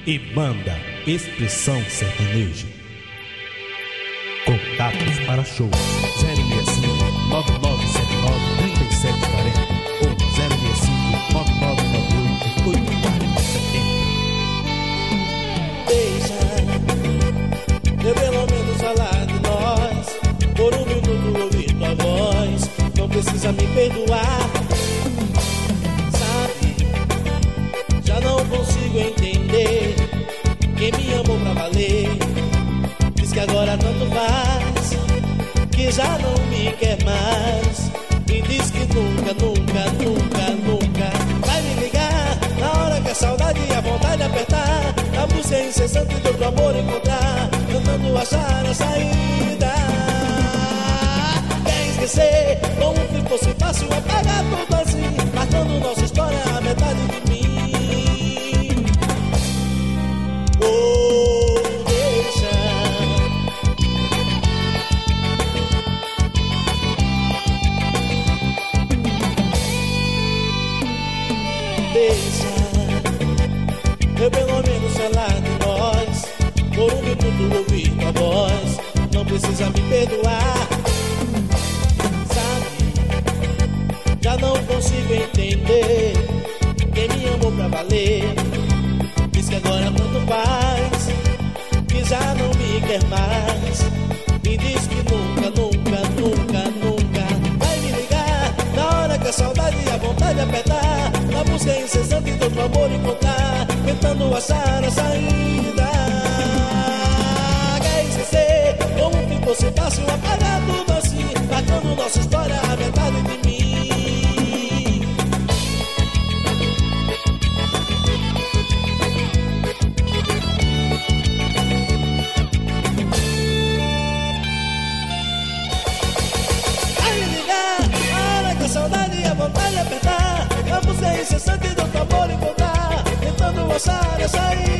e banda Expressão Sertaneja. Contatos para shows 065 9979 3740 ou 065 9998 8070. Deixa eu pelo menos falar de nós, por um minuto ouvir tua voz. Não precisa me perdoar, sabe? Já não consigo entender quem me amou pra valer. Diz que agora tanto faz, que já não me quer mais. E diz que nunca, nunca, nunca, nunca vai me ligar na hora que a saudade e a vontade apertar, a busca incessante do teu amor encontrar, tentando achar a saída. Quer esquecer, como se fosse fácil apagar tudo assim, marcando nossa história a metade de mim. Oh, deixa. Deixa eu pelo menos falar de nós, por um minuto ouvir tua voz. Não precisa me perdoar, sabe? Já não consigo entender quem me amou pra valer. Diz que agora tanto faz, que já não me quer mais. E diz que nunca, nunca, nunca, nunca vai me ligar na hora que a saudade e a vontade apertar, na busca incessante do teu amor encontrar, tentando achar a saída. Quer esquecer, como se fosse fácil apagar tudo assim, marcando nossa história a metade de mim. Vai me ligar na hora que a saudade e a vontade apertar, a busca incessante do teu amor encontrar, tentando achar a saída.